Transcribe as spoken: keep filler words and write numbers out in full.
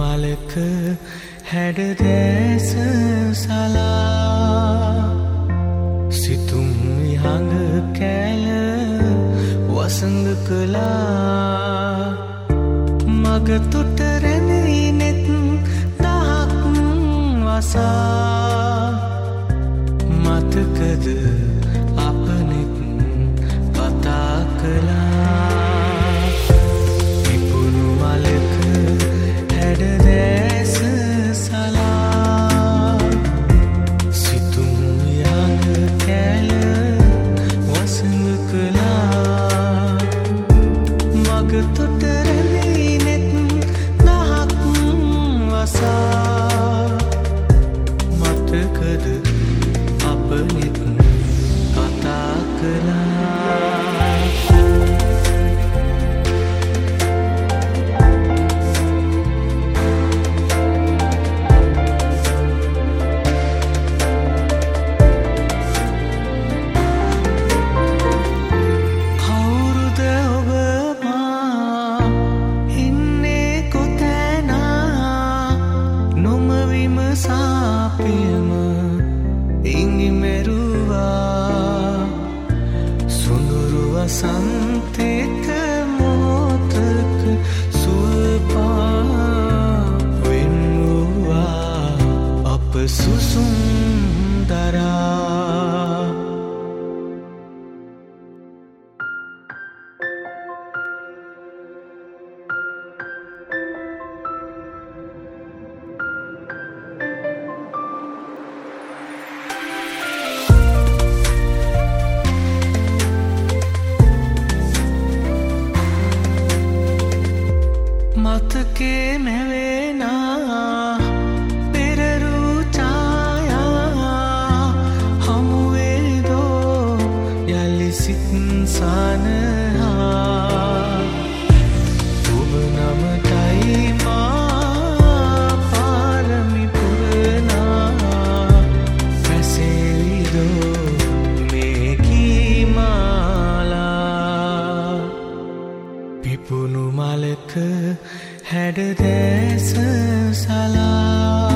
මලක හැඩ දැස සලා සිතුම් විහඟ කැල වසඟ කළා මග තුට රැඳී නෙත් දහක් වසා මතකද අප නෙත් කතා කළා විපුණු මලක හැඩ දැස සලා සිතුම් විහඟ කැල වසඟ කළා මග තුට රැඳී නෙත් දහක් වසා මතකද අප නෙත් කතා කළා සාපියම ඉඟි මෙරුවා සුඳුරු වසන්තෙක මොහොතක සුවපා වෙන්නුවා අප සුසුම් දරා මතකේ මැවෙනා පෙරරු ඡායා හමුවේදෝ යලි සිත් සනහා ඔබ නමටයි මා පාරමි පුරනා පැසෙවිදෝ මේ කීමාලා විපුණු මලක හැඩ දැස සලා